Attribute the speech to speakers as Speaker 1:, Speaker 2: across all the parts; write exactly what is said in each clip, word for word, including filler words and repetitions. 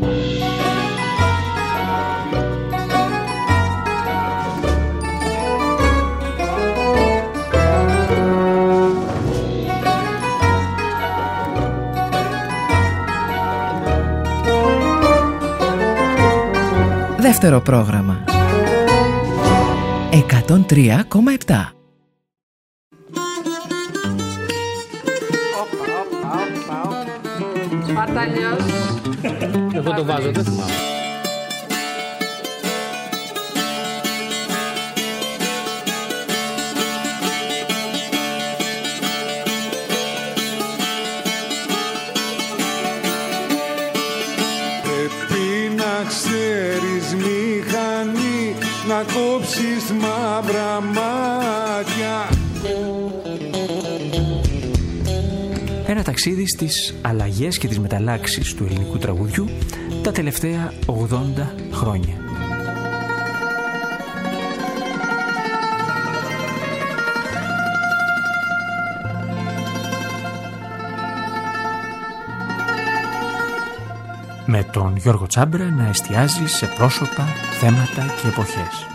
Speaker 1: Δεύτερο πρόγραμμα εκατόν τρία κόμμα επτά.
Speaker 2: Σπαρταλιός.
Speaker 3: Εγώ το βάζω, δεν θυμάμαι.
Speaker 4: Πρέπει να ξέρεις μηχανή, να κόψεις μαύρα μάτια.
Speaker 5: Ένα ταξίδι στις αλλαγές και τις μεταλλάξεις του ελληνικού τραγουδιού τα τελευταία ογδόντα χρόνια. Με τον Γιώργο Τσάμπρα να εστιάζει σε πρόσωπα, θέματα και εποχές.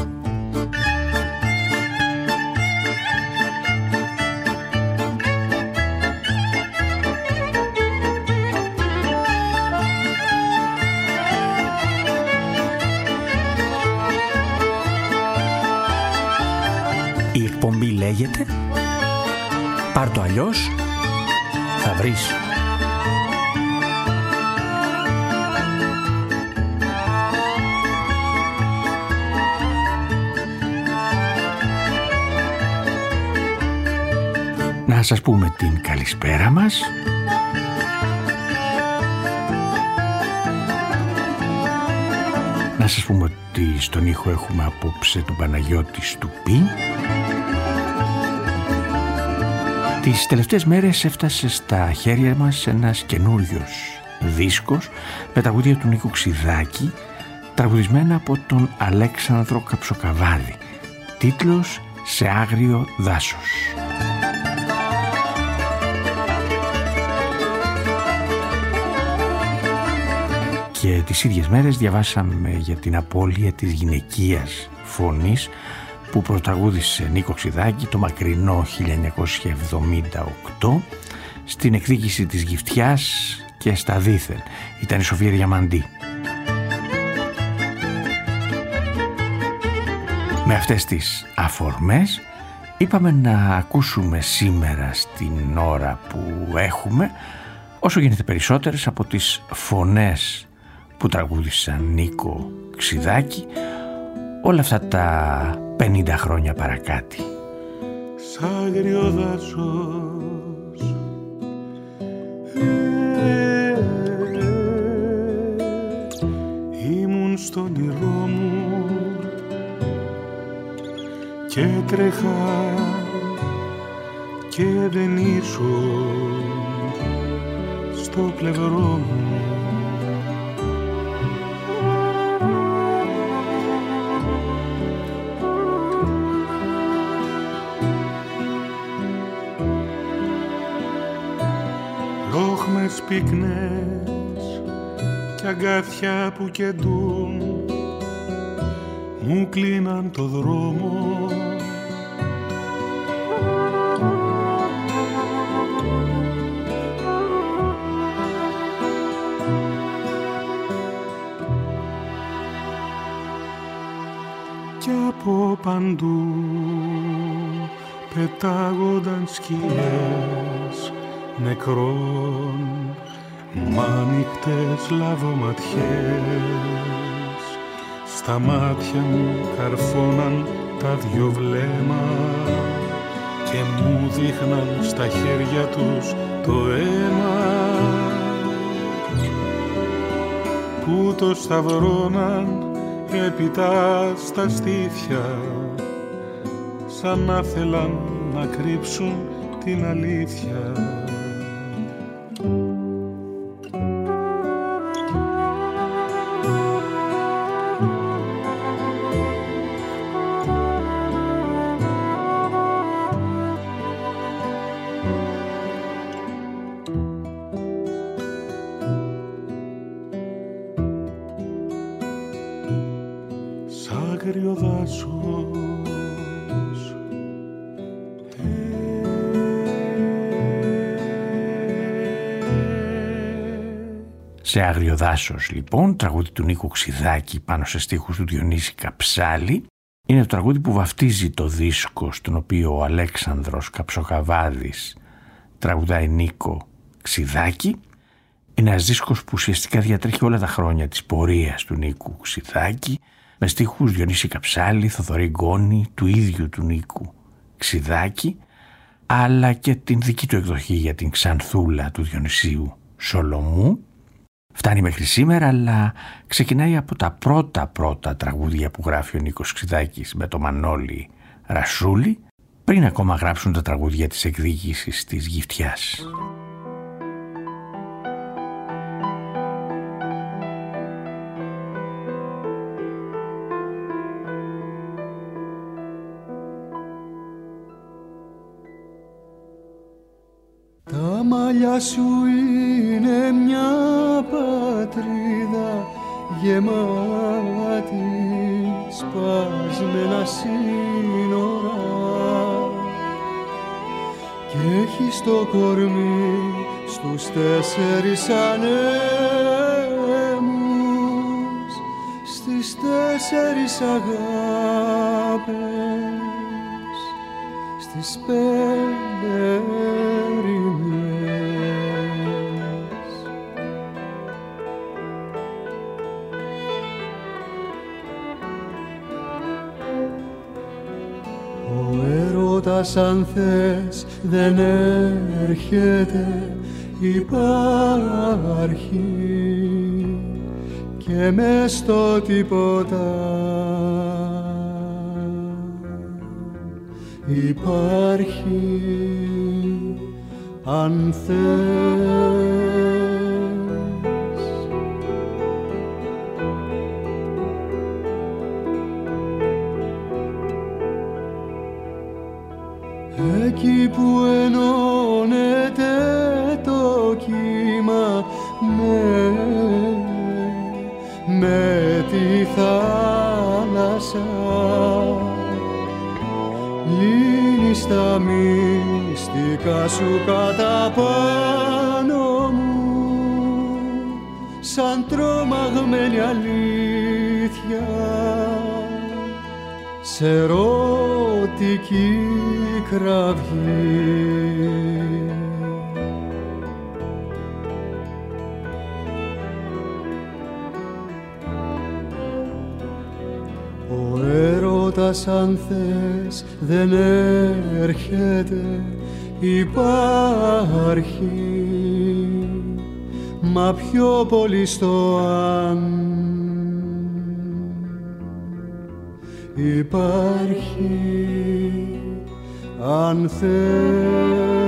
Speaker 5: Η εκπομπή λέγεται «Πάρ' το αλλιώς, θα βρεις». Να σας πούμε την καλησπέρα μας. Να σας πούμε ότι στον ήχο έχουμε απόψε τον Παναγιώτη Στουπή. Τις τελευταίες μέρες έφτασε στα χέρια μας ένας καινούριος δίσκος με τραγούδια του Νίκου Ξηδάκη, τραγουδισμένα από τον Αλέξανδρο Καψοκαβάδη. Τίτλος «Σε άγριο δάσος». Και τις ίδιες μέρες διαβάσαμε για την απώλεια της γυναικείας φωνής που πρωταγούδισε Νίκο Ξηδάκη το μακρινό χίλια εννιακόσια εβδομήντα οκτώ στην εκδίκηση της Γυφτιάς και στα Δήθεν. Ήταν η Σοφία Διαμαντή. Με αυτές τις αφορμές είπαμε να ακούσουμε σήμερα στην ώρα που έχουμε όσο γίνεται περισσότερες από τις φωνές που τραγούδησαν Νίκο Ξηδάκη όλα αυτά τα πενήντα χρόνια παρακάτι.
Speaker 4: Σ' άγριο δάσος ε, ήμουν στον όνειρό μου και τρέχα και δεν ήσουν στο πλευρό μου. Λόχμες πυκνές κι αγκάθια που κεντούν μου κλείναν το δρόμο. Κι από παντού πετάγονταν σκιές νεκρών μ' άνοιχτες λαβοματιές. Στα μάτια μου καρφώναν τα δυο βλέμμα και μου δείχναν στα χέρια τους το αίμα που το σταυρώναν έπειτα στα στήθια σαν να θέλαν να κρύψουν την αλήθεια. άγριο δάσος.
Speaker 5: Σε άγριο δάσος, λοιπόν, τραγούδι του Νίκου Ξιδάκη πάνω σε στίχους του Διονύση Καψάλη. Είναι το τραγούδι που βαφτίζει το δίσκο στον οποίο ο Αλέξανδρος Καψοκαβάδης τραγουδάει Νίκο Ξιδάκη. Είναι ένας δίσκος που ουσιαστικά διατρέχει όλα τα χρόνια της πορείας του Νίκου Ξιδάκη, με στίχους Διονύση Καψάλη, Θοδωρή Γκόνη, του ίδιου του Νίκου Ξιδάκη, αλλά και την δική του εκδοχή για την Ξανθούλα του Διονυσίου Σολομού. Φτάνει μέχρι σήμερα, αλλά ξεκινάει από τα πρώτα πρώτα τραγούδια που γράφει ο Νίκος Ξιδάκης με το Μανώλη Ρασούλη, πριν ακόμα γράψουν τα τραγούδια της εκδίκησης της Γυφτιάς.
Speaker 2: Τα μαλλιά σου είναι μια πατρίδα γεμάτη σπασμένα σύνορα και έχει στο κορμί στους τέσσερις ανέμους, στις τέσσερις αγάπες, στις πέντε αν θες δεν έρχεται, υπάρχει και μες στο τίποτα υπάρχει αν θες. Εκεί που ενώνεται το κύμα με, με τη θάλασσα, λύνεις τα μυστικά σου κατά πάνω μου, σαν τρομαγμένη αλήθεια, σε ερωτική κραυγή. Ο έρωτας αν θες δεν έρχεται, υπάρχει, μα πιο πολύ στο αν υπάρχει αν θες.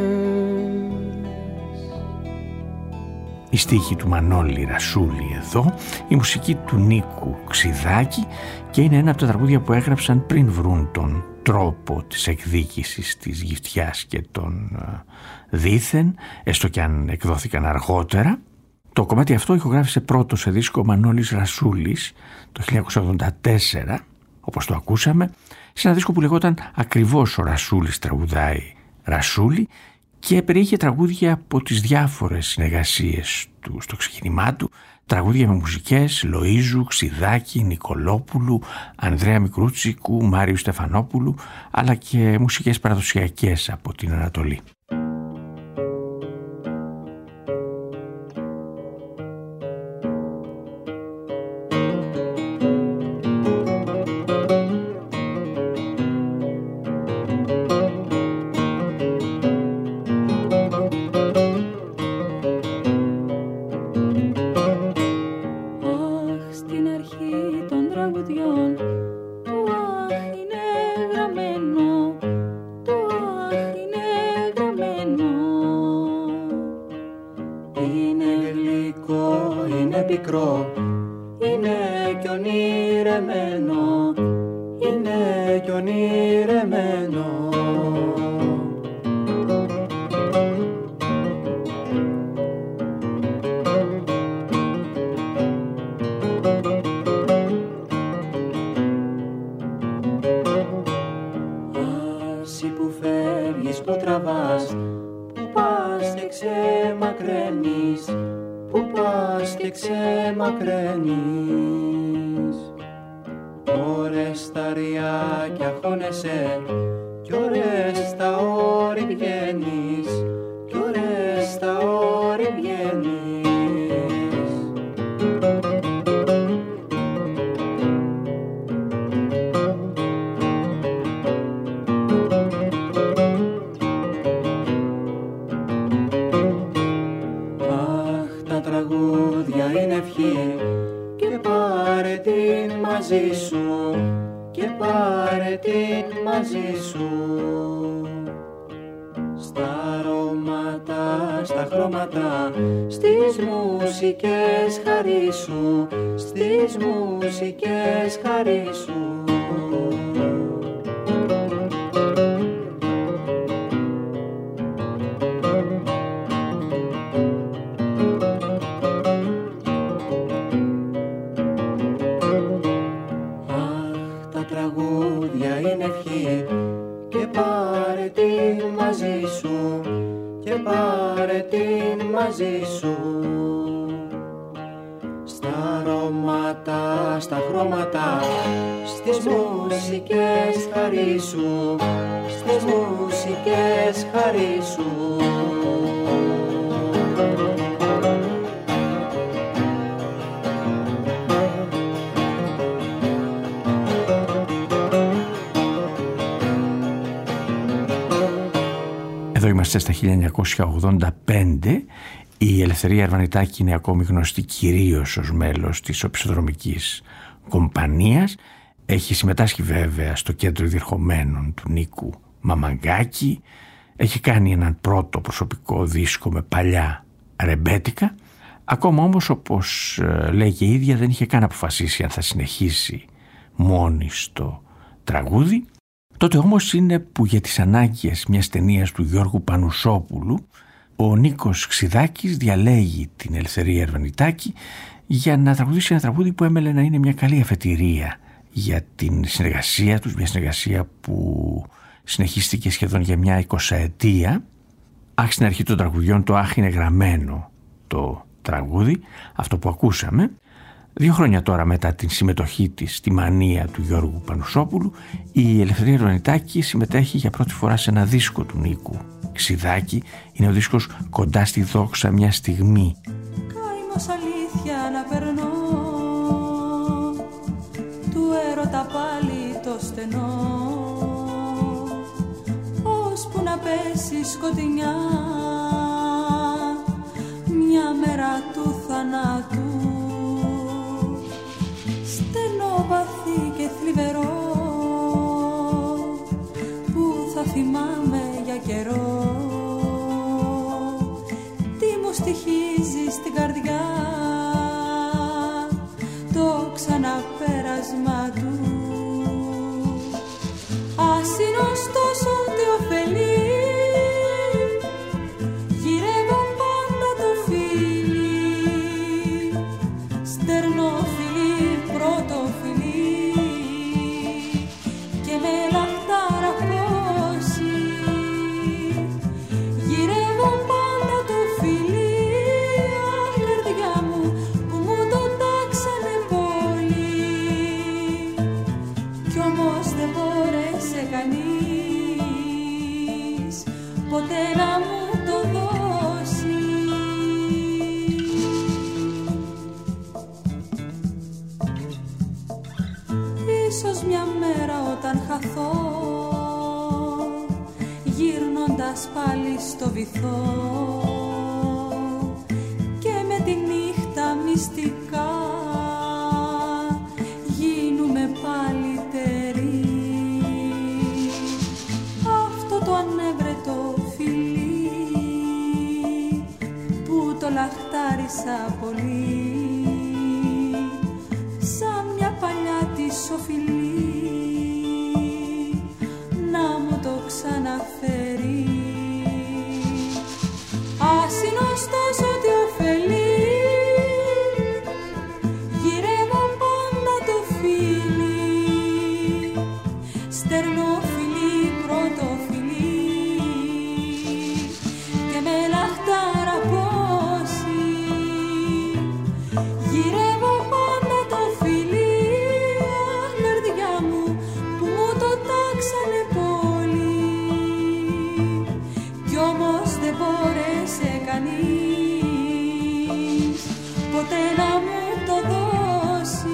Speaker 5: Η στίχη του Μανώλη Ρασούλη εδώ, η μουσική του Νίκου Ξιδάκη, και είναι ένα από τα τραγούδια που έγραψαν πριν βρουν τον τρόπο της εκδίκησης της Γυφτιάς και των δήθεν, έστω και αν εκδόθηκαν αργότερα. Το κομμάτι αυτό ηχογράφησε πρώτο σε δίσκο ο Μανώλης Ρασούλης το χίλια εννιακόσια ογδόντα τέσσερα, όπως το ακούσαμε, σε ένα δίσκο που λεγόταν ακριβώς «Ο Ρασούλης τραγουδάει Ρασούλη», και περιείχε τραγούδια από τις διάφορες συνεργασίες του στο ξεκίνημά του, τραγούδια με μουσικές Λοΐζου, Ξιδάκη, Νικολόπουλου, Ανδρέα Μικρούτσικου, Μάριου Στεφανόπουλου, αλλά και μουσικές παραδοσιακές από την Ανατολή.
Speaker 6: πας και ξεμακραίνεις. Ωρες στα ριάκια χώνεσαι κι ώρες στα όρη βγαίνεις, κι ώρες στα όρη βγαίνεις. Αχ, τα τραγούδια είναι ευχή και πάρε την μαζί σου, και πάρε την μαζί σου. Στα αρώματα, στα χρώματα, στις μουσικές χαρίσου, στις μουσικές χαρίσου. Είναι ευχή και πάρε την μαζί σου, και πάρε την μαζί σου. Στα αρώματα, στα χρώματα, στις μουσικές χαρίσου, στις μουσικές χαρίσου.
Speaker 5: Εδώ είμαστε στα χίλια εννιακόσια ογδόντα πέντε. Η Ελευθερία Αρβανιτάκη είναι ακόμη γνωστή κυρίως ως μέλος της οπισθοδρομικής κομπανίας. Έχει συμμετάσχει βέβαια στο κέντρο διερχομένων του Νίκου Μαμαγκάκη. Έχει κάνει έναν πρώτο προσωπικό δίσκο με παλιά ρεμπέτικα. Ακόμα όμως, όπως λέει και η ίδια, δεν είχε καν αποφασίσει αν θα συνεχίσει μόνη στο τραγούδι. Τότε όμως είναι που για τις ανάγκες μιας ταινίας του Γιώργου Πανουσόπουλου ο Νίκος Ξιδάκης διαλέγει την Ελευθερία Αρβανιτάκη για να τραγουδήσει ένα τραγούδι που έμελε να είναι μια καλή αφετηρία για την συνεργασία τους, μια συνεργασία που συνεχίστηκε σχεδόν για μια εικοσαετία. Αχ, στην αρχή των τραγουδιών το αχ είναι γραμμένο το τραγούδι, αυτό που ακούσαμε. Δύο χρόνια τώρα μετά την συμμετοχή της στη μανία του Γιώργου Πανουσόπουλου, η Ελευθερία Αρβανιτάκη συμμετέχει για πρώτη φορά σε ένα δίσκο του Νίκου Ξιδάκη. Είναι ο δίσκος «Κοντά στη δόξα μια στιγμή».
Speaker 7: Καημός αλήθεια να περνώ, του έρωτα πάλι το στενό, ώσπου να πέσει σκοτεινιά μια μέρα του θανάτου. Στενό, βαθύ και θλιβερό, που θα θυμάμαι για καιρό. Τι μου στοιχίζει στην καρδιά το ξαναπέρασμα του. Ας είναι ωστόσο τι ωφελεί, γυρεύω πάντα το φίλι, στερνό φιλί, πρώτο φιλί, και με λαχτάρα πόση. Γυρεύω πάντα το φιλί, αχ καρδιά μου, που μου το τάξανε πολύ, κι όμως δεν μπόρεσε κανείς ποτέ να μου το δώσει. Ίσως μια μέρα όταν χαθώ, γύρνοντας πάλι στο βυθό, και με τη νύχτα μυστικά γίνουμε πάλι τερί. Αυτό το ανέβρετο φιλί που το λαχτάρισα πολύ, σαν μια παλιά της οφειλή να μου το ξαναφέρει. Ας είναι ωστόσο τι ωφελεί, να μου το δώσει.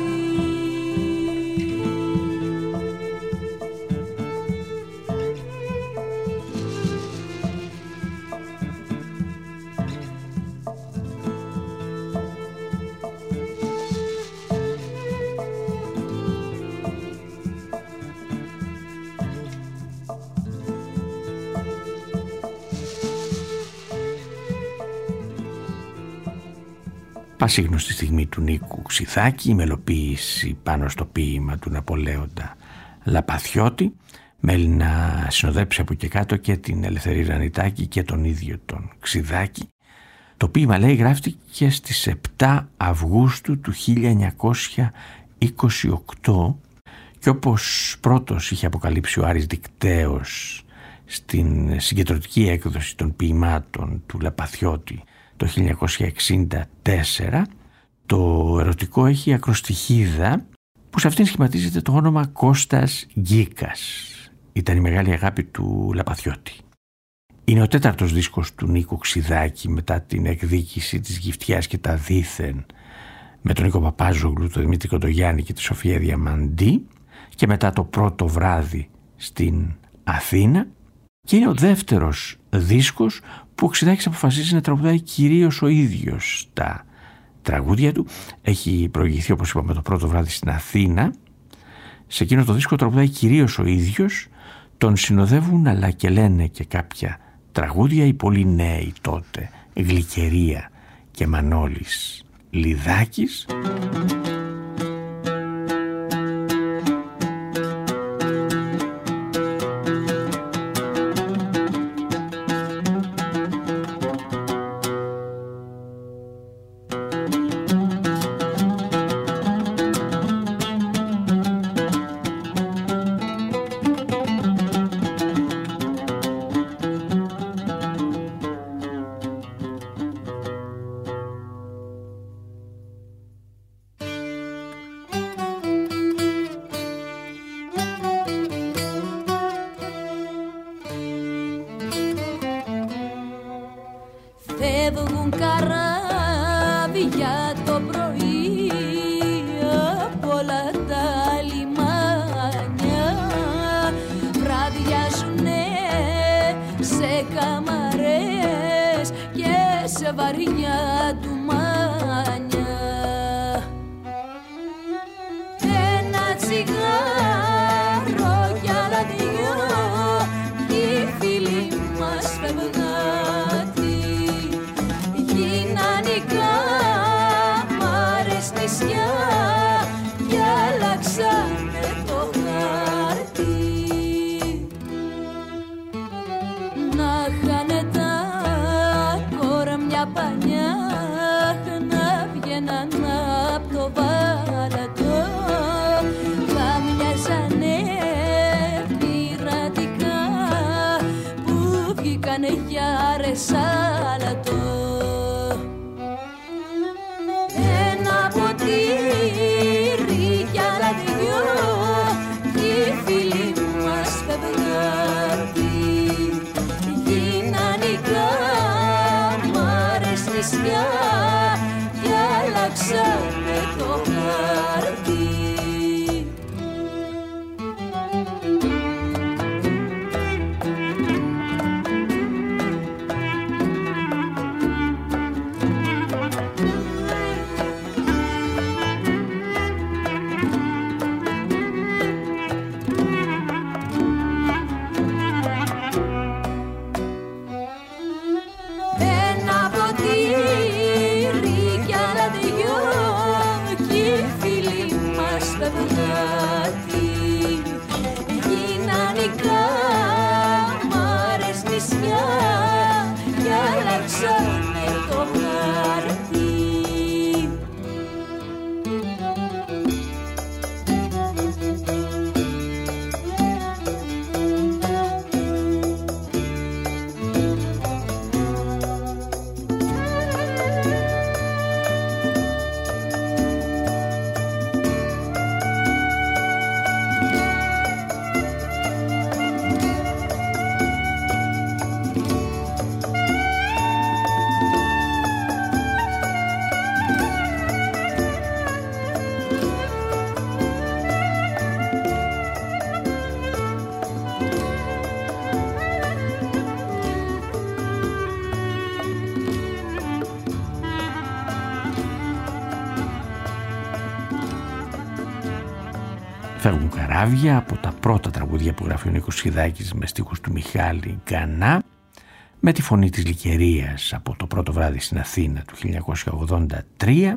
Speaker 5: Πασίγνωστη στιγμή του Νίκου Ξιδάκη, η μελοποίηση πάνω στο ποίημα του Ναπολέοντα Λαπαθιώτη, μέλη να συνοδέψει από και κάτω και την Ελευθερή Ρανιτάκη και τον ίδιο τον Ξιδάκη. Το ποίημα, λέει, γράφτηκε στις επτά Αυγούστου του χίλια εννιακόσια είκοσι οκτώ και όπως πρώτος είχε αποκαλύψει ο Άρης Δικταίος στην συγκεντρωτική έκδοση των ποιημάτων του Λαπαθιώτη το χίλια εννιακόσια εξήντα τέσσερα, το ερωτικό έχει ακροστιχίδα που σε αυτήν σχηματίζεται το όνομα Κώστας Γκίκας. Ήταν η μεγάλη αγάπη του Λαπαθιώτη. Είναι ο τέταρτος δίσκος του Νίκου Ξιδάκη μετά την εκδίκηση της Γυφτιάς και τα Δήθεν με τον Νίκο Παπάζογλου, τον Δημήτρη Κοντογιάννη και τη Σοφία Διαμαντή και μετά το Πρώτο βράδυ στην Αθήνα, και είναι ο δεύτερος δίσκος που ο Ξιδάκης αποφασίζει να τραγουδάει κυρίως ο ίδιος τα τραγούδια του. Έχει προηγηθεί, όπως είπαμε, το Πρώτο βράδυ στην Αθήνα. Σε εκείνο το δίσκο τραγουδάει κυρίως ο ίδιος, τον συνοδεύουν αλλά και λένε και κάποια τραγούδια οι πολύ νέοι τότε, Γλυκερία και Μανώλης Λιδάκης.
Speaker 7: Φεύγουν καράβια το πρωί απ' όλα τα λιμάνια, βραδιάζουνε σε καμαρές και σε βαριά ντουμάνια. Ένα τσιγάρο κι άλλα δυο κι οι φίλοι μας φεύγαν. Κι άλλαξανε το χάρτη. Να χάνε τα κορμιά πανιά, να βγαίναν απ' το βάλατο, θα μοιάζανε πειρατικά που βγήκανε για ρεσάλατο. Ποτήρι κι άλλα δυο κι οι φίλοι μας φευγάρτη. Γίναν οι κάμαρες νησιά κι άλλαξανε το χάρτη. Κι
Speaker 5: Φεύγουν καράβια από τα πρώτα τραγούδια που γράφει ο Νίκος Σχηδάκης με στίχους του Μιχάλη Γκανά, με τη φωνή της Λυκερίας από το πρώτο βράδυ στην Αθήνα του χίλια εννιακόσια ογδόντα τρία.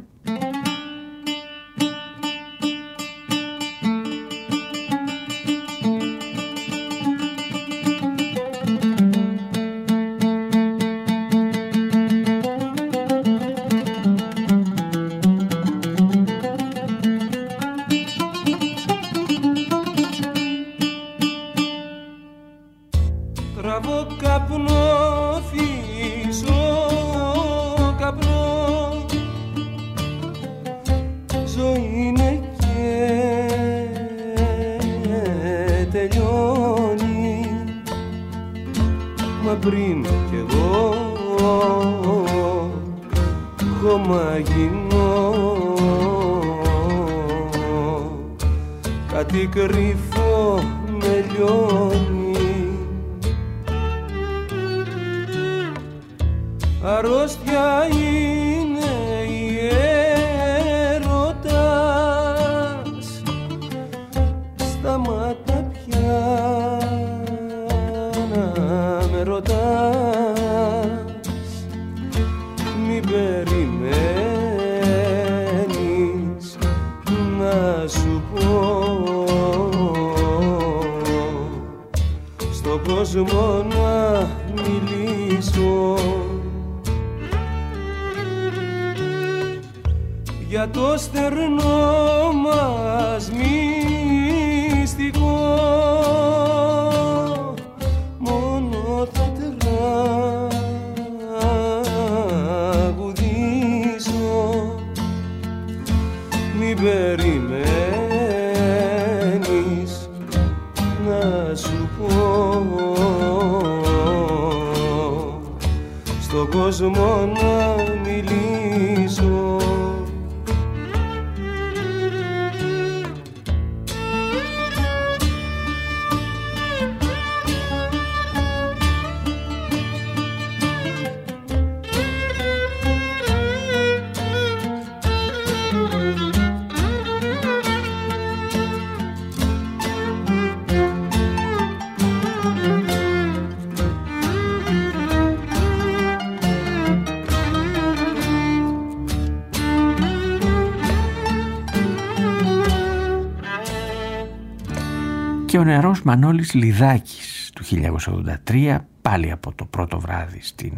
Speaker 5: Και ο νεαρός Μανώλης Λιδάκης του χίλια εννιακόσια ογδόντα τρία, πάλι από το πρώτο βράδυ στην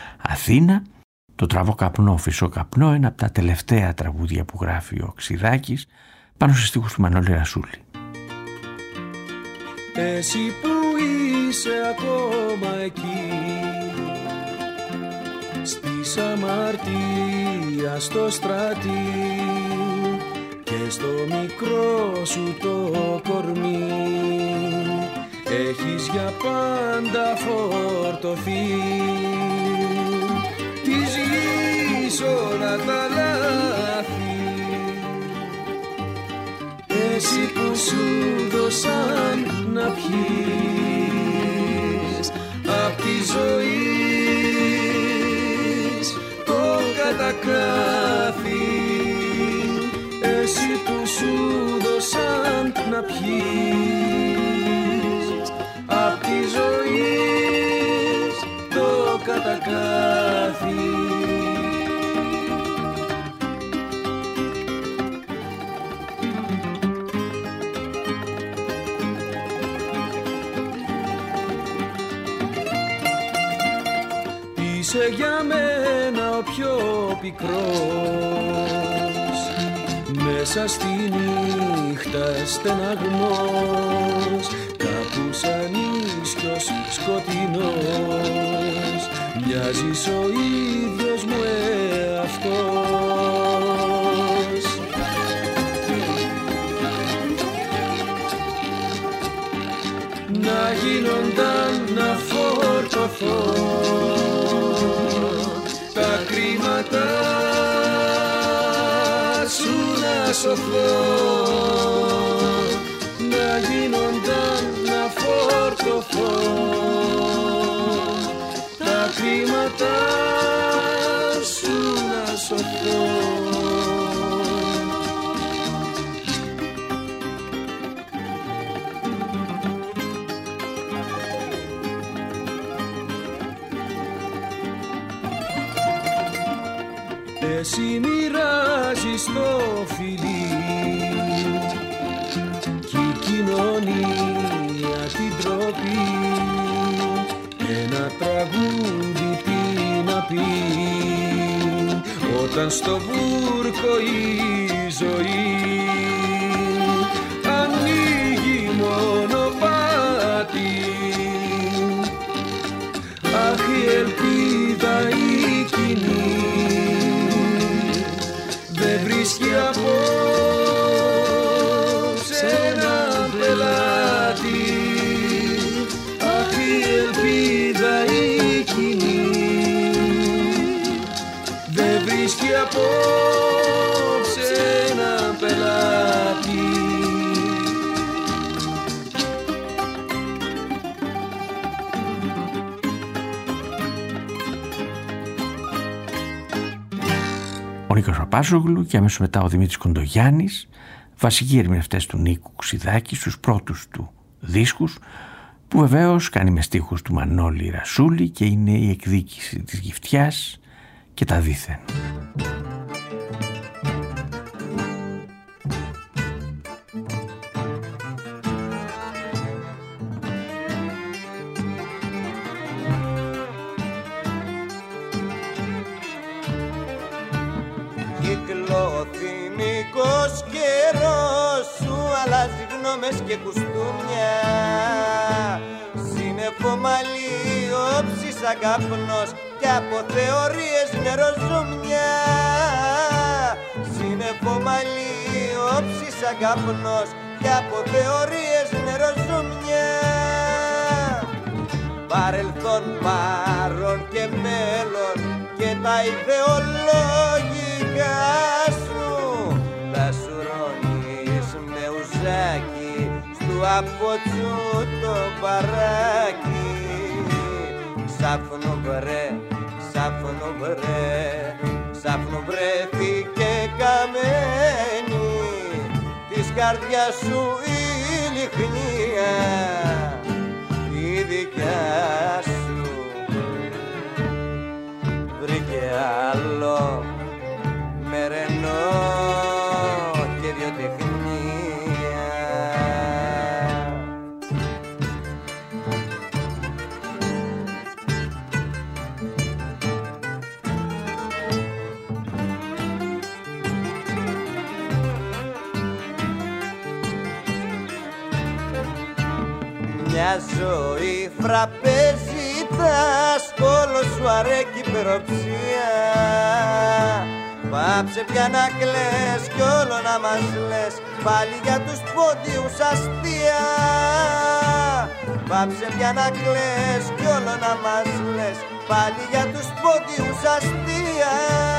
Speaker 5: Αθήνα, το τραβό καπνό, φυσό καπνό, ένα από τα τελευταία τραγούδια που γράφει ο Ξηδάκης πάνω σε στίχους του Μανώλη Ρασούλη.
Speaker 8: Εσύ που είσαι ακόμα εκεί, στη αμαρτία στο στρατή και στο μικρό σου το κορμί, έχεις για πάντα φορτωθεί της γης όλα τα λάθη. Εσύ που σου δώσαν να πιείς απ' τη ζωή το κατακάθι. Εσύ που σου δώσαν να πιείς απ' τη ζωή το κατακάθι. Είσαι για μένα ο πιο πικρός, μέσα στη νύχτα στεναγμός, κάπου σαν ίσιος σκοτεινός, μοιάζεις ο ίδιος μου εαυτός. Να γίνονταν να φορτωθώ τα κρίματα σου, να σωθώ, να γίνονταν να φορτωθώ τα κρίματα σου, να σωθώ. εσύ μοιράζεις το φιλί κι η κοινωνία την τροπή ένα τραγούδι τι να πει όταν στο βούρκο η ζωή ανοίγει μονοπάτι. Αχ, η ελπίδα η κοινή δεν βρίσκει απόψε έναν πελάτη. Αχ, η ελπίδα η κοινή δεν βρίσκει απόψε έναν πελάτη.
Speaker 5: Ο Νίκος Παπάζογλου και αμέσως μετά ο Δημήτρης Κοντογιάννης, βασικοί ερμηνευτές του Νίκου Ξιδάκη στους πρώτους του δίσκους, που βεβαίως κάνει με στίχους του Μανώλη Ρασούλη και είναι η εκδίκηση της Γυφτιάς και τα δίθεν.
Speaker 9: Κυκλοθυμικός καιρός σου αλλάζει γνώμες και κουστούμια. Σύννεφο μαλλί, όψη σαν καπνός κι από θεωρίες νεροζούμια. Σύννεφο μαλλί, όψη σαν καπνός κι από θεωρίες νεροζούμια. Παρελθόν, παρόν και μέλλον και τα ιδεολόγικα σου τα σουρώνεις με ουζάκι στου αποτσού το παράκι. Ξάφνου βρε, ξάφνου βρε, ξάφνου βρέθηκε καμένη της καρδιάς σου η λιχνία η δικιά σου. Βρήκε άλλο μερενό και δυο τεχνία. Μια ζωή φραπεζίτας, όλο σου αρέκει υπεροψία. Πάψε πια να κλαις κι όλο να μας λες πάλι για τους πόντιους αστεία. Πάψε πια να κλαις κι όλο να μας λες πάλι για τους πόντιους αστεία.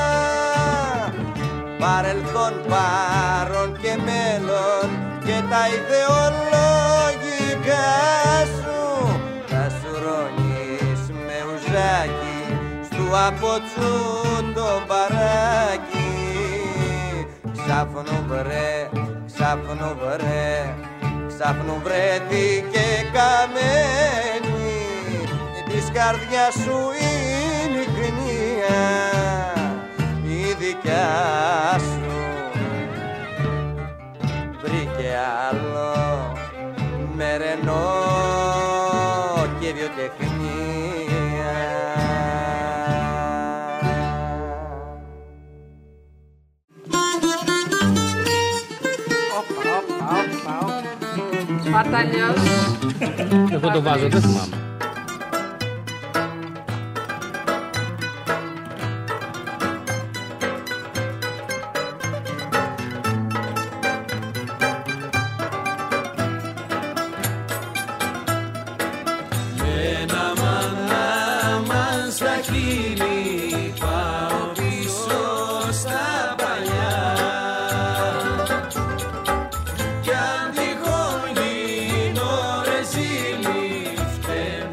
Speaker 9: Παρελθόν, παρόν και μέλλον και τα ιδεολόγικα σου τα σουρώνεις με ουζάκι στου αποτσού το παράκι. Ξάφνου βρε, ξάφνου βρε, ξάφνου βρέθηκε καμένη της καρδιάς σου η λιχνία η δικιά σου. Βρήκε άλλο μερενό και δυο τεχνία.
Speaker 7: Σπαρταλιός.
Speaker 3: Εγώ το βάζω, δεν θυμάμαι.
Speaker 8: Κι αν τυχόν γίνω ρεζίλι, φταίει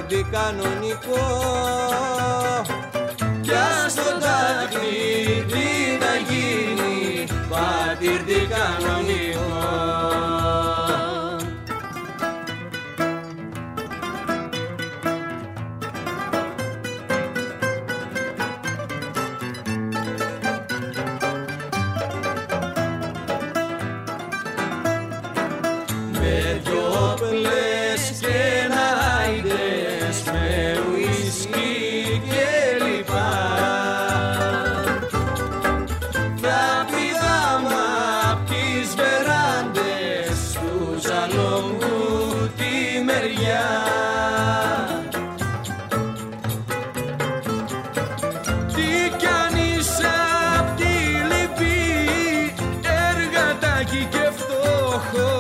Speaker 9: πατήρντι κανονικό. Κι ας το δάχτυλι να γίνει πατήρντι κανονικό. Με δυο πλες και νάιδες, με ουίσκι και λοιπά, θα πηδάμε απ' τις βεράντες του ζαλόγου τη μεριά. Τι κι αν είσαι απ' τη λυπή, εργατάκι και φτώχο,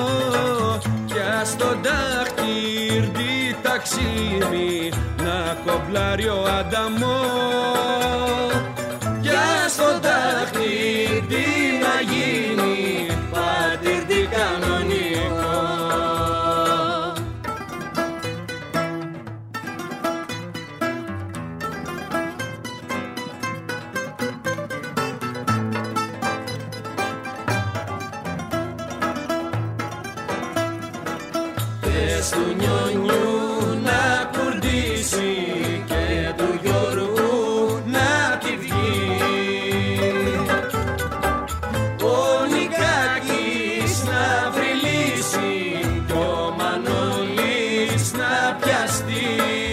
Speaker 9: στο δάχτυρντι ταξίμι να κομπλάρει ο ανταμό. Για στο δάχτυρντι να γίνει πατήρντι κανονικό. Πες του Νιονιού να κουρδίσει και του Γιώργου να τη βγει. Ο Νικάκης να βρει λύση κι ο Μανώλης να πιαστεί.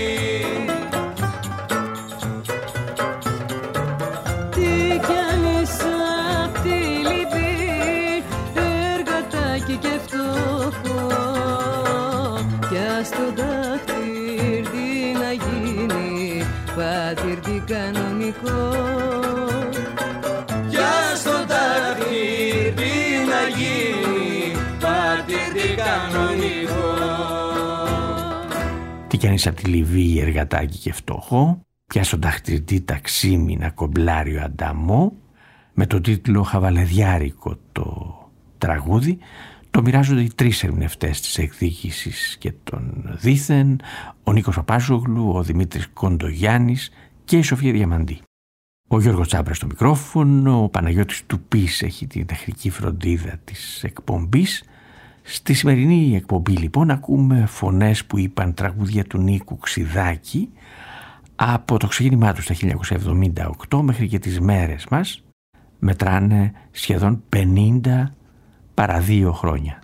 Speaker 7: Τι κι αν είσαι απ' τη λυπή, εργατάκι και φτώχο, στο δάχτυρντι να γίνει πατήρντι κανονικό.
Speaker 9: Για στο δάχτυρντι να γίνει πατήρντι κανονικό.
Speaker 5: Τι κι αν είσαι απ' τη Λιβύη εργατάκι και φτωχό, πια στο δάχτυρντι ταξίμι να κομπλάρει ο ανταμό, με το τίτλο χαβαλεδιάρικο το τραγούδι. Το μοιράζονται οι τρεις ερμηνευτές της εκδίκησης και των δίθεν, ο Νίκος Παπάζογλου, ο Δημήτρης Κοντογιάννης και η Σοφία Διαμαντή. Ο Γιώργος Τσάμπρας στο μικρόφωνο, ο Παναγιώτης Τουπής έχει την τεχνική φροντίδα της εκπομπής. Στη σημερινή εκπομπή λοιπόν ακούμε φωνές που είπαν τραγούδια του Νίκου Ξιδάκη από το ξεκίνημά του στα χίλια εννιακόσια εβδομήντα οκτώ μέχρι και τις μέρες μας. Μετράνε σχεδόν πενήντα παρά δύο χρόνια.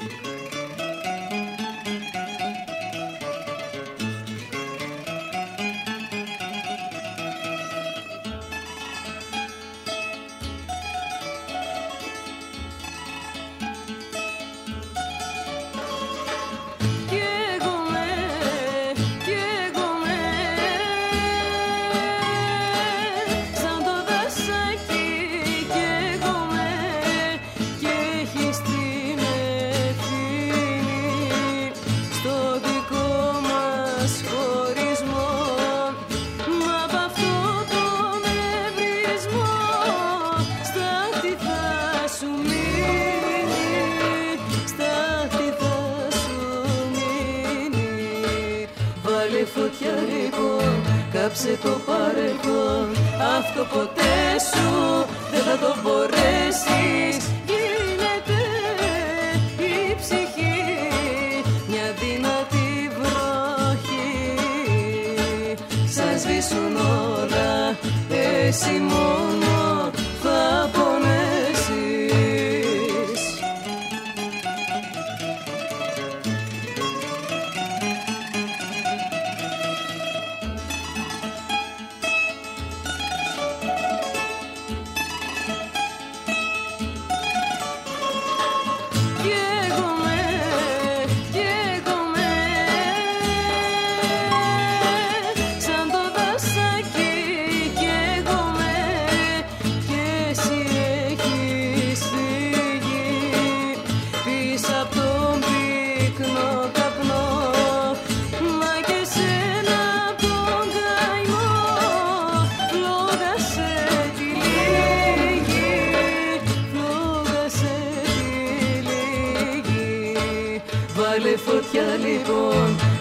Speaker 7: Κάψε το παρελθόν, αυτό ποτέ σου δεν θα το μπορέσεις. Γίνεται η ψυχή μια δυνατή βροχή. Σαν σβήσουν όλα, εσύ μόνο θα πονέσεις.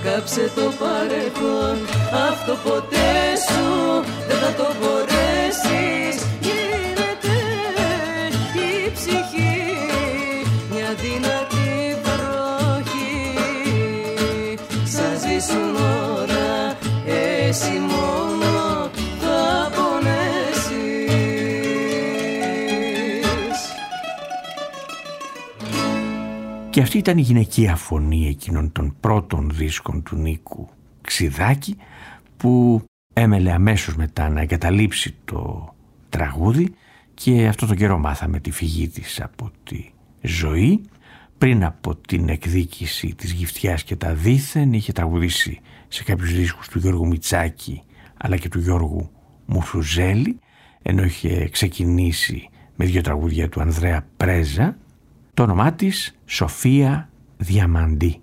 Speaker 7: κάψε το παρελθόν. Αυτό ποτέ σου δεν θα το μπορέσεις. Γίνεται η ψυχή μια δυνατή βροχή. Σαν ζήσουν ώρα εσύ μόνο θα πονέσεις.
Speaker 5: Και αυτή ήταν η γυναικεία φωνή εκείνων των πρώτων δίσκων του Νίκου Ξηδάκη, που έμελε αμέσως μετά να εγκαταλείψει το τραγούδι, και αυτό τον καιρό μάθαμε τη φυγή της από τη ζωή. Πριν από την εκδίκηση της Γυφτιάς και τα Δίθεν είχε τραγουδήσει σε κάποιους δίσκους του Γιώργου Μητσάκη αλλά και του Γιώργου Μουθουζέλη, ενώ είχε ξεκινήσει με δύο τραγούδια του Ανδρέα Πρέζα. Το όνομά της Σοφία Διαμαντή.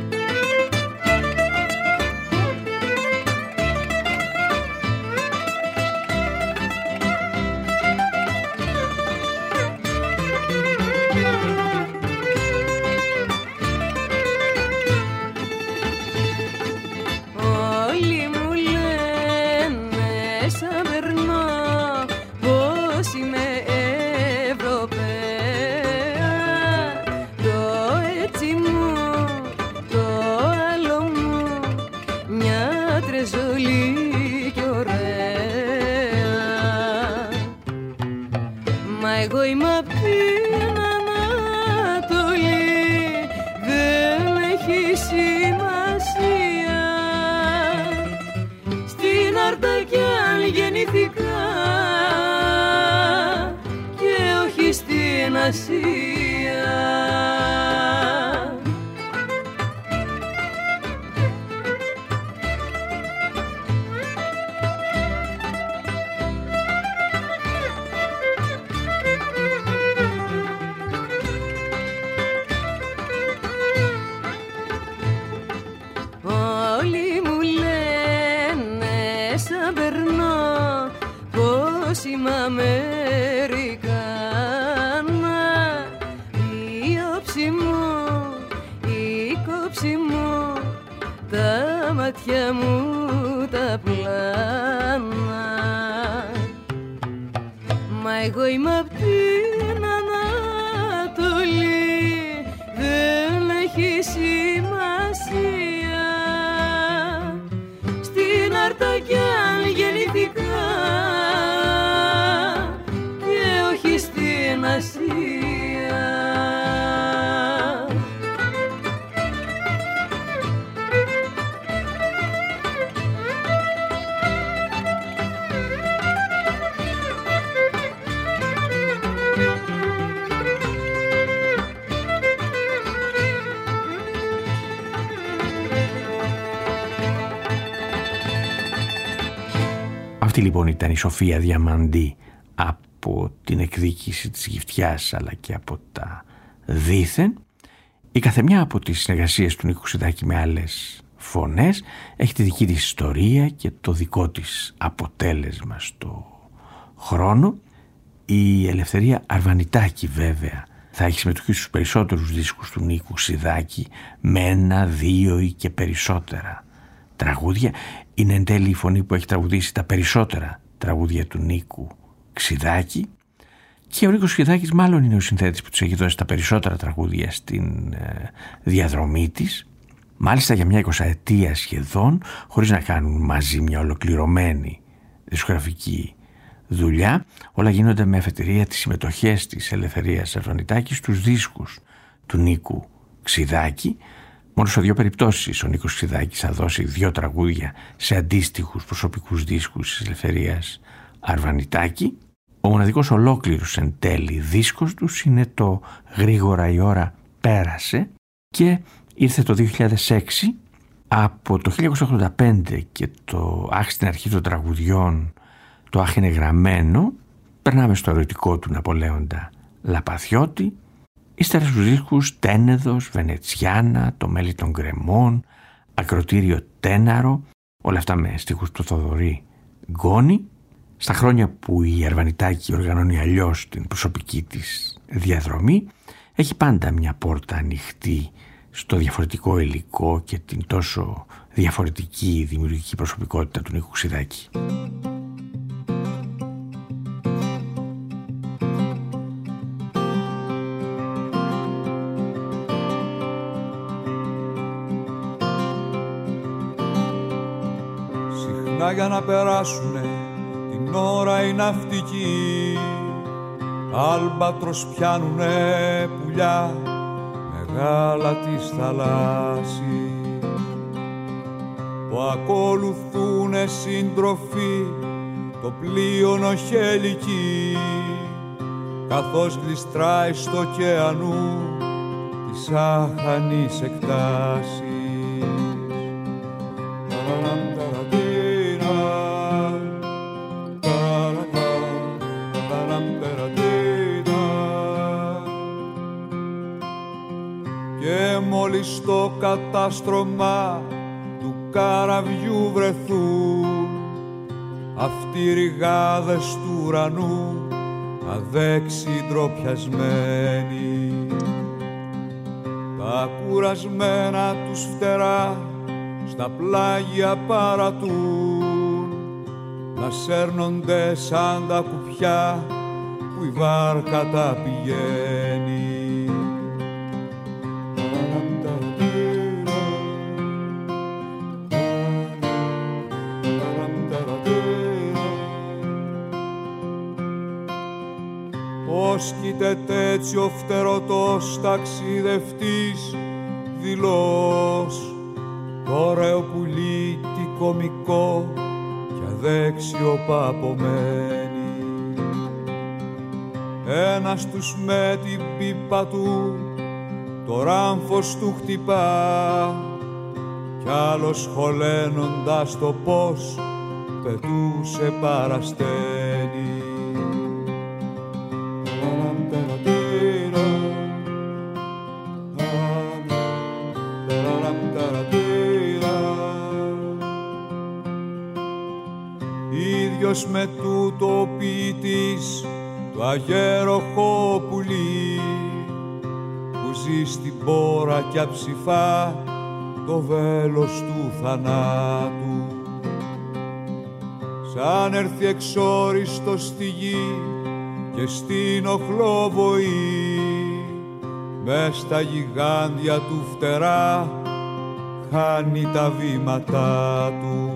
Speaker 5: Αυτή λοιπόν ήταν η Σοφία Διαμαντή από την εκδίκηση της Γυφτιάς αλλά και από τα Δίθεν. Η καθεμιά από τις συνεργασίες του Νίκου Ξηδάκη με άλλες φωνές έχει τη δική της ιστορία και το δικό της αποτέλεσμα στο χρόνο. Η Ελευθερία Αρβανιτάκη βέβαια θα έχει συμμετοχή στους περισσότερους δίσκους του Νίκου Ξηδάκη με ένα, δύο ή και περισσότερα τραγούδια. Είναι εν τέλει η φωνή που έχει τραγουδήσει τα περισσότερα τραγούδια του Νίκου Ξηδάκη, και ο Νίκος Ξηδάκης μάλλον είναι ο συνθέτης που τους έχει δώσει τα περισσότερα τραγούδια στην ε, διαδρομή της, μάλιστα για μια εικοσαετία σχεδόν, χωρίς να κάνουν μαζί μια ολοκληρωμένη δισκογραφική δουλειά. Όλα γίνονται με αφετηρία τις συμμετοχές της Ελευθερίας Αρβανιτάκη στους δίσκους του Νίκου Ξηδάκη. Μόνο σε δύο περιπτώσεις ο Νίκος Ξηδάκης θα δώσει δύο τραγούδια σε αντίστοιχους προσωπικούς δίσκους της Ελευθερίας Αρβανιτάκη. Ο μοναδικός ολόκληρος εν τέλει δίσκος τους είναι το «Γρήγορα η ώρα πέρασε» και ήρθε το δύο χιλιάδες έξι. Από το χίλια εννιακόσια ογδόντα πέντε και το «Αχ στην αρχή των τραγουδιών», το «Αχ είναι γραμμένο», περνάμε στο ερωτικό του Ναπολέοντα Λαπαθιώτη, ύστερα στους δίσκους «Τένεδος», «Βενετσιάνα», «Το μέλι των γκρεμών», «Ακροτήριο Τέναρο», όλα αυτά με στίχους του Θοδωρή Γκόνη. Στα χρόνια που η Αρβανιτάκη οργανώνει αλλιώς την προσωπική της διαδρομή, έχει πάντα μια πόρτα ανοιχτή στο διαφορετικό υλικό και την τόσο διαφορετική δημιουργική προσωπικότητα του Νίκου Ξηδάκη.
Speaker 10: Συχνά για να περάσουνε την ώρα οι ναυτικοί, άλμπατρος πιάνουνε πουλιά μεγάλα της θαλάσσης, που ακολουθούνε σύντροφοι το πλοίο νοχελική, καθώς γλιστράει στο ωκεανού της άχανης εκτάσης. Μόλις στο κατάστρωμα του καραβιού βρεθούν αυτοί οι ρηγάδες του ουρανού αδέξι ντροπιασμένοι, τα κουρασμένα τους φτερά στα πλάγια παρατούν, να σέρνονται σαν τα κουπιά που η βάρκα τα πηγαίνει. Πώς κοίταται έτσι ο φτερωτός ταξιδευτής δηλώς, το ωραίο πουλί τι κωμικό κι αδέξιο παπομένη. Ένας τους με την πίπα του το ράμφος του χτυπά, κι άλλος χωλένοντας το πώς πετούσε παρασταίνει. Ίδιος με τούτο ο ποιητής το αγέροχο πουλί, που ζει στην πόρα κι αψηφά το βέλος του θανάτου. Σαν έρθει εξόριστο στη γη και στην οχλοβοή, μες στα γιγάντια του φτερά χάνει τα βήματά του.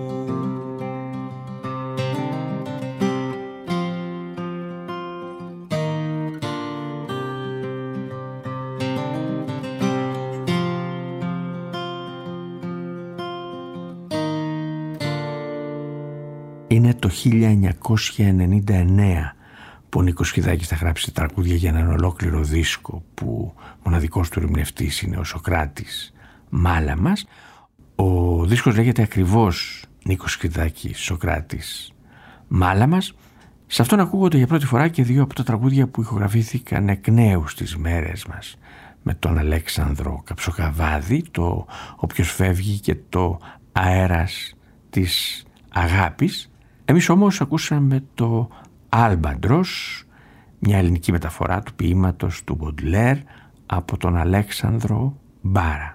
Speaker 5: Είναι το χίλια εννιακόσια ενενήντα εννέα που ο Νίκος Ξηδάκης θα γράψει τραγούδια για έναν ολόκληρο δίσκο που μοναδικός του ερμηνευτής είναι ο Σωκράτης Μάλαμας. Ο δίσκος λέγεται ακριβώς Νίκος Ξηδάκης Σωκράτης Μάλαμας. Σε αυτόν ακούγονται για πρώτη φορά και δύο από τα τραγούδια που ηχογραφήθηκαν εκ νέου στις μέρες μας, με τον Αλέξανδρο Καψοκαβάδη, το «Όποιος φεύγει» και το «Αέρας της αγάπης». Εμείς όμως ακούσαμε το «Άλμπαντρος», μια ελληνική μεταφορά του ποίηματος του Μποντλέρ από τον Αλέξανδρο Μπάρα.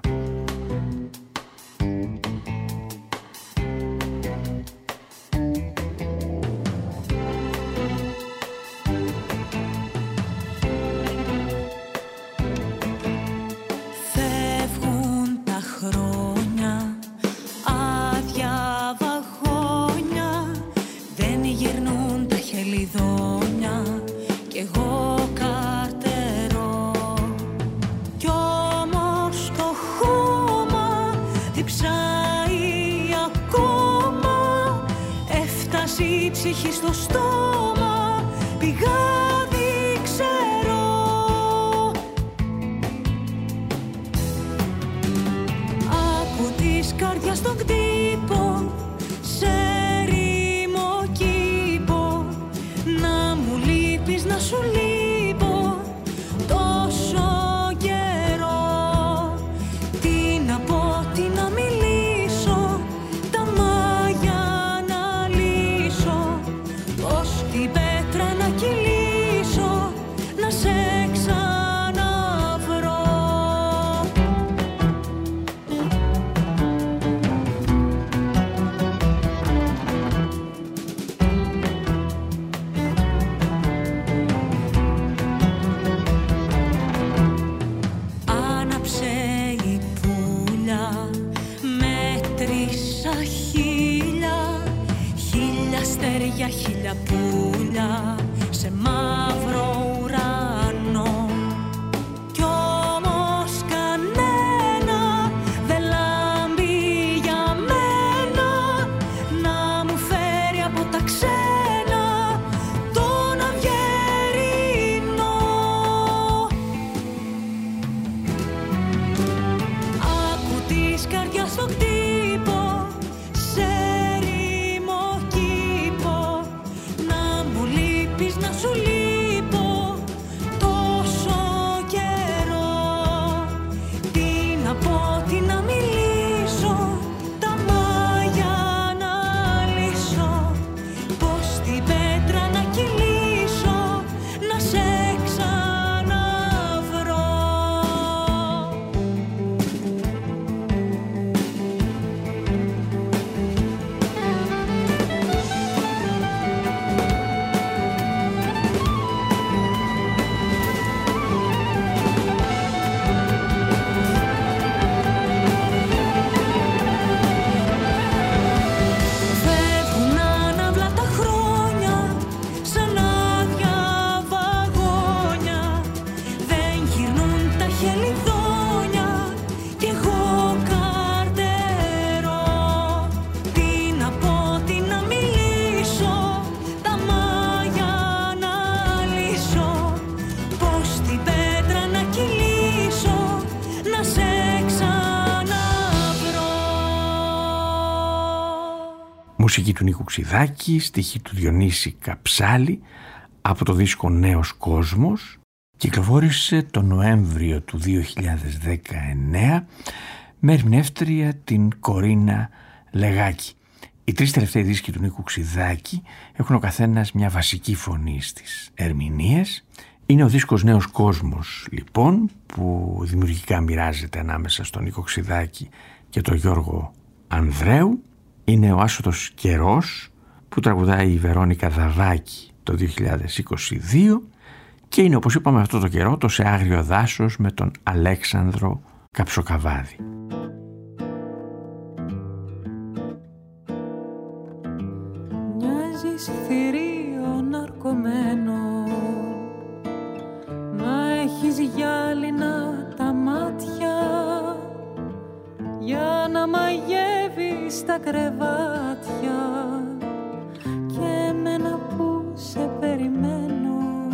Speaker 7: αστέρια χίλια πουλιά σε μαύρο ουρανό. Κι όμως κανένα δεν λάμπει για μένα να μου φέρει από τα ξένα τον αυγερινό. Άκου της καρδιάς το κτύπο σε ρήμο κήπο, να μου λείπεις, να σου λείπω τόσο καιρό. Τι να πω, τι να μιλήσω, τα μάγια να λύσω, πως την πέτρα να κυλήσω, να σε ξαναβρω. Φεύγουν άναυλα τα χρόνια σαν άδεια βαγόνια, δεν γυρνούν τα χελιδόνια κι εγώ καρτερώ. Τι να πω, τι να μιλήσω, τα μάγια να λύσω, πως την πέτρα να κυλήσω, να σε ξαναβρω.
Speaker 5: Μουσική του Νίκου Ξηδάκη, στίχη του Διονύση Καψάλη από το δίσκο Νέος Κόσμος. Κυκλοφόρησε το Νοέμβριο του δύο χιλιάδες δεκαεννέα με ερμηνεύτρια την Κορίνα Λεγάκη. Οι τρεις τελευταίοι δίσκοι του Νίκου Ξηδάκη έχουν ο καθένας μια βασική φωνή στις ερμηνείες. Είναι ο δίσκος Νέος Κόσμος λοιπόν, που δημιουργικά μοιράζεται ανάμεσα στον Νίκο Ξηδάκη και τον Γιώργο Ανδρέου. Είναι ο Άσωτος Καιρός που τραγουδάει η Βερόνικα Δαβάκη το δύο χιλιάδες είκοσι δύο και είναι, όπως είπαμε, αυτό το καιρό το Σε Άγριο Δάσος με τον Αλέξανδρο Καψοκαβάδη.
Speaker 7: Μοιάζεις θηρίο ναρκωμένο, μα έχεις γυάλινα τα μάτια για να μαγεύεις τα κρεβάτια και εμένα που σε περιμένω.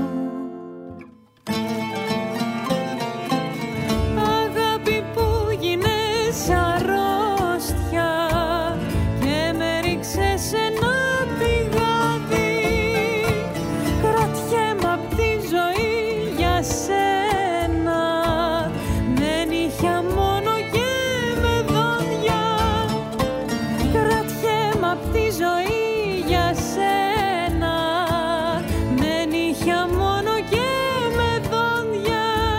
Speaker 7: Αγάπη που γίνες αρρώστια και με ρίξες σε ένα πηγάδι, κρατιέμαι απ' τη ζωή για σένα, με νύχια μόνο και με δόντια. Κρατιέμαι απ' τη ζωή για σένα, με νύχια μόνο και με δόντια.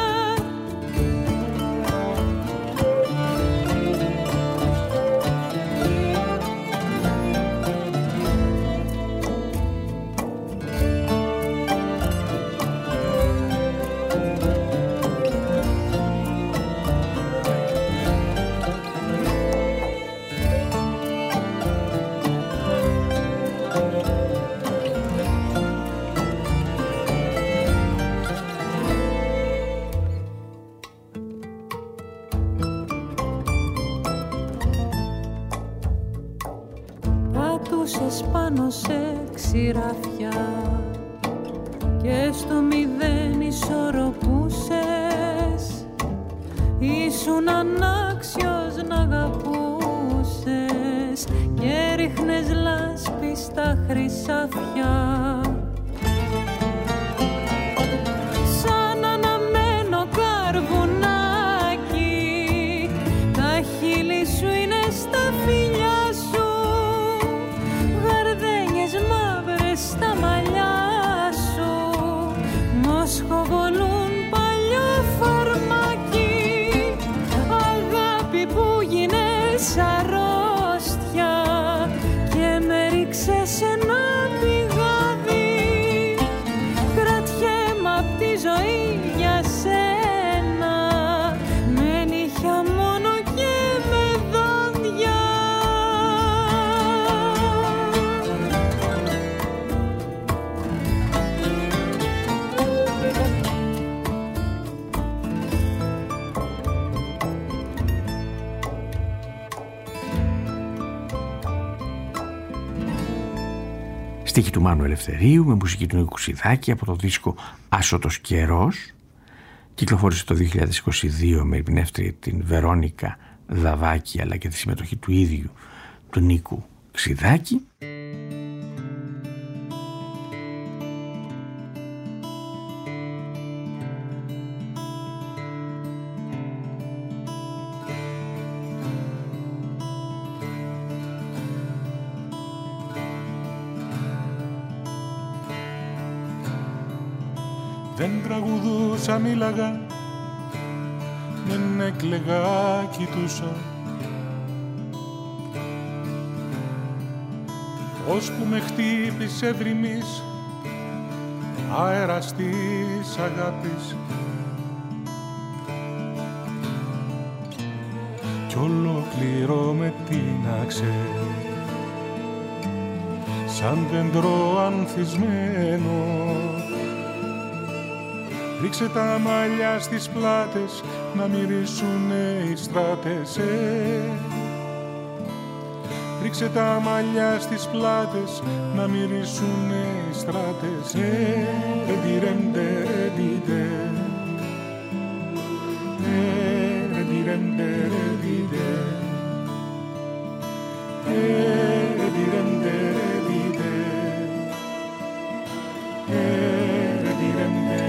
Speaker 7: Πατούσες πάνω σε ξηράφια και στο μηδέν ισορροπούσες, ήσουν ανάξιος να αγαπούσες και ρίχνες λάσπη στα χρυσάφια. Σαν αναμένο καρβουνάκι, τα χείλη σου είναι στα φιλιά σου, γαρδένιες μαύρες στα μαλλιά σου, μοσχοβολούν παλιό φαρμάκι. Αγάπη που γίνες αρρώστια και με ρίξες σε ένα πηγάδι,
Speaker 5: Στίχη του Μάνου Ελευθερίου με μουσική του Νίκου Ξιδάκη από το δίσκο Άσωτος Καιρός. Κυκλοφόρησε το δύο χιλιάδες είκοσι δύο με ερμηνεύτρια την Βερόνικα Δαβάκη αλλά και τη συμμετοχή του ίδιου του Νίκου Ξιδάκη.
Speaker 4: Δεν τραγουδούσα, μίλαγα, δεν έκλαιγα, κοιτούσα, ώσπου με χτύπησε δρυμής αέρας της αγάπης κι ολόκληρο με τίναξε σαν δέντρο ανθισμένο. Ρίξε τα μαλλιά στις πλάτες να μυρίσουνε οι στράτες, ε. Ρίξε τα μαλλιά στις πλάτες να μυρίσουνε οι στράτες, ε. Ρεντιρέντε, ρεντιτε, ε. Ρεντιρέντε, ρεντιτε, ε. Ρεντιρέντε, ρεντιτε, ε. Ρεντιρέντε.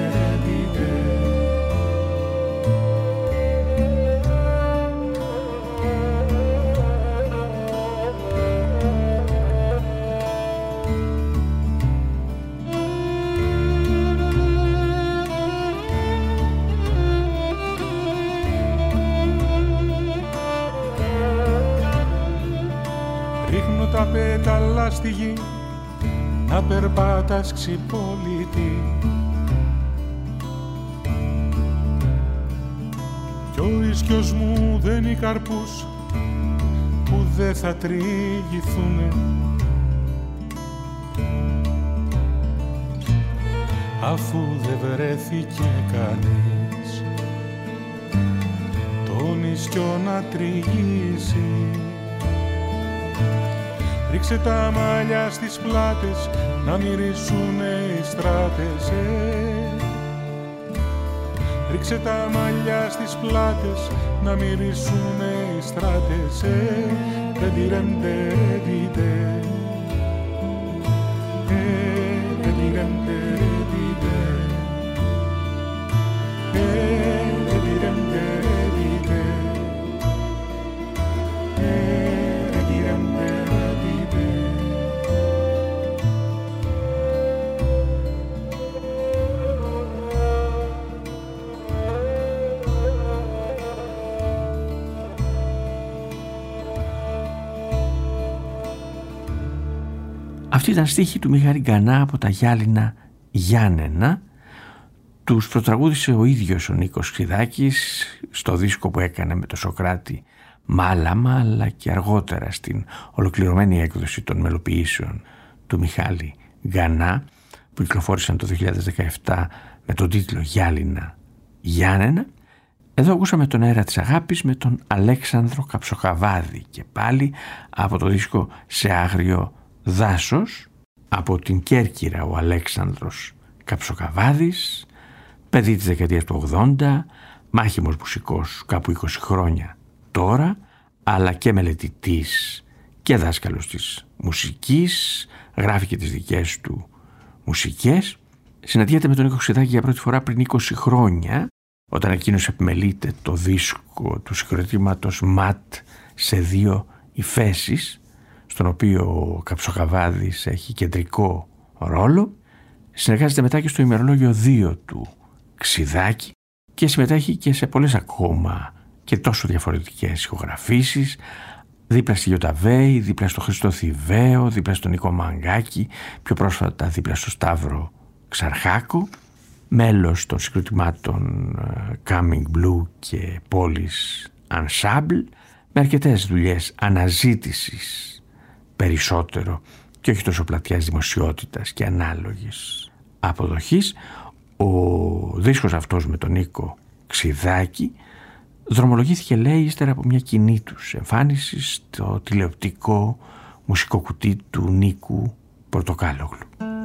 Speaker 4: Ρίχνω τα πέταλα στη γη να περπάτας ξυπόλυτη κι ο ίσκιος μου δένει καρπούς που δεν θα τριγηθούνε αφού δεν βρέθηκε κανείς τον ίσκιο να τριγήσει. Ρίξε τα μαλλιά στις πλάτες να μυρίσουνε οι στράτες, ε. Ρίξε τα μαλλιά στις πλάτες να μυρίσουνε οι στράτες, ε. Ρεντιρέντε, ρεντιτε, ε. Ρεντιρέντε, ρεντιτε, ε. Ρεντιρέντε, ρεντιτε, ε. Ρεντιρέντε.
Speaker 5: Αυτή ήταν στίχη του Μιχάλη Γκανά από τα Γυάλινα Γιάννενα. Τους προτραγούδησε ο ίδιος ο Νίκος Ξιδάκης στο δίσκο που έκανε με το Σωκράτη Μάλαμα, αλλά και αργότερα στην ολοκληρωμένη έκδοση των μελοποιήσεων του Μιχάλη Γκανά που κυκλοφόρησαν το δύο χιλιάδες δεκαεπτά με τον τίτλο Γυάλινα Γιάννενα. Εδώ ακούσαμε τον αέρα της αγάπης με τον Αλέξανδρο Καψοκαβάδη και πάλι από το δίσκο Σε άγριο δάσος. Από την Κέρκυρα ο Αλέξανδρος Καψοκαβάδης, παιδί της δεκαετίας του ογδόντα, μάχημος μουσικός κάπου είκοσι χρόνια τώρα, αλλά και μελετητής και δάσκαλος της μουσικής, γράφει και τις δικές του μουσικές. Συναντιέται με τον Νίκο Ξιδάκη για πρώτη φορά πριν είκοσι χρόνια, όταν εκείνος επιμελείται το δίσκο του συγκροτήματος ΜΑΤ σε δύο υφέσεις, στον οποίο ο Καψοκαβάδης έχει κεντρικό ρόλο. Συνεργάζεται μετά και στο ημερολόγιο δύο του Ξιδάκη και συμμετέχει και σε πολλές ακόμα και τόσο διαφορετικές ηχογραφήσεις, δίπλα στη Γιώτα Βέη, δίπλα στο Χριστό Θηβαίο, δίπλα στον Νίκο Μαγκάκη, πιο πρόσφατα δίπλα στο Σταύρο Ξαρχάκο, μέλος των συγκροτημάτων Coming Blue και Πόλης Ensemble, με αρκετές δουλειές αναζήτησης περισσότερο και όχι τόσο πλατιάς δημοσιότητας και ανάλογης αποδοχής. Ο δίσκος αυτός με τον Νίκο Ξιδάκη δρομολογήθηκε, λέει, ύστερα από μια κοινή τους εμφάνιση στο τηλεοπτικό μουσικό κουτί του Νίκου Πορτοκάλογλου.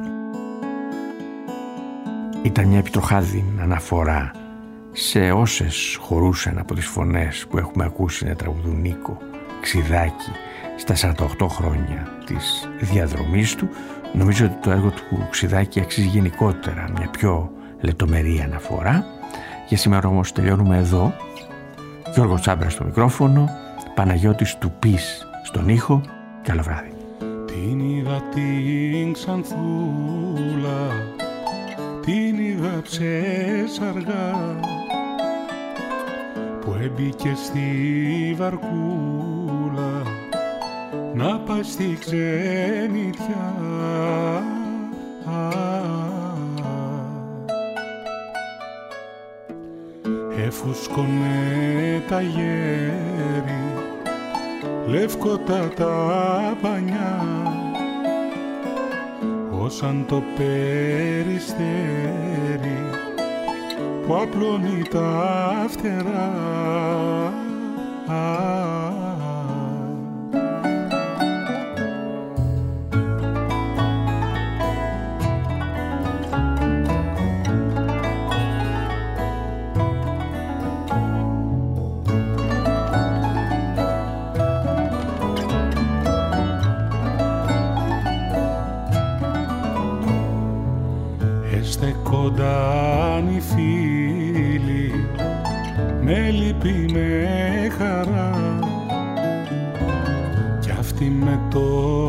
Speaker 5: Ήταν μια επιτροχάδη αναφορά σε όσες χωρούσαν από τις φωνές που έχουμε ακούσει να τραγουδούν Νίκο Ξηδάκη στα σαράντα οκτώ χρόνια της διαδρομής του. Νομίζω ότι το έργο του Ξηδάκη αξίζει γενικότερα μια πιο λεπτομερή αναφορά. Για σήμερα όμως τελειώνουμε εδώ. Γιώργος Τσάμπρας στο μικρόφωνο, Παναγιώτης Τουπής στον ήχο. Καλό βράδυ.
Speaker 4: Την είδα την Ξανθούλα, την είδα ψέσαργα, που έμπηκε στη βαρκούλα να πάει στη ξενιτιά. Έφουσκωνε τα γέρι, λευκότα τα πανιά, όσαν το περιστέρι που απλώνει τα φτερά. Στεκόνταν οι φίλοι με λύπη, με χαρά, κι αυτή με το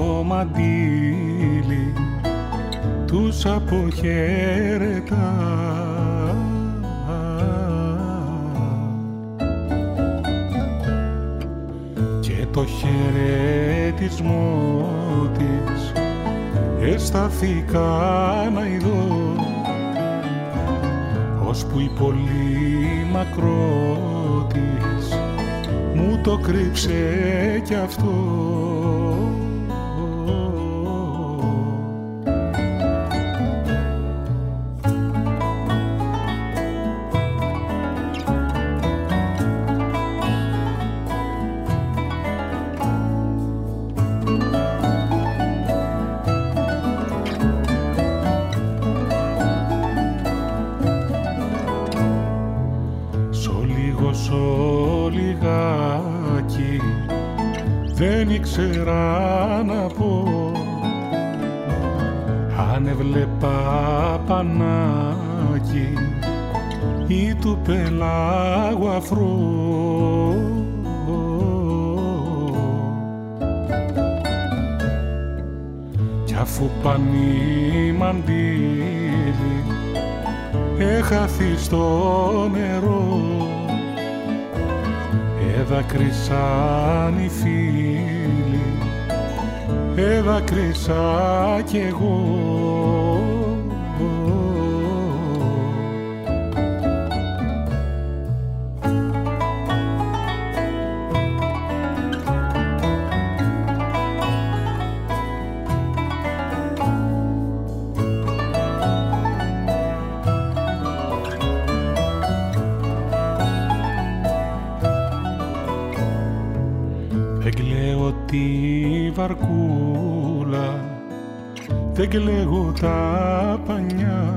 Speaker 4: μαντίλι τους αποχαιρετά. Και το χαιρετισμό της εσταθήκα να ειδώ, ώσπου η πολύ μακρότης μου το κρύψε κι αυτό. Δεν ήξερα να πω αν έβλεπα πανάκι ή του πελάγου αφρό. Κι αφού πανί μαντήλι έχαθει στο νερό, έδακρυσαν οι φίλοι, έδακρυσα κι εγώ. Βαρκούλα, δεν κλαίγω τα πανιά,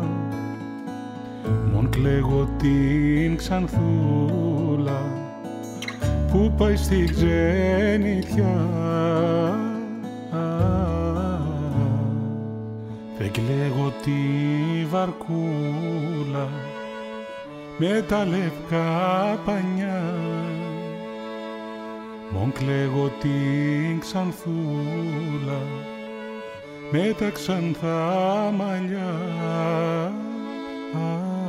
Speaker 4: μον κλαίγω την Ξανθούλα που πάει στη ξενιτιά. Δεν κλαίγω τη βαρκούλα με τα λευκά πανιά, μον κλαίγω την Ξανθούλα με τα ξανθά μαλλιά.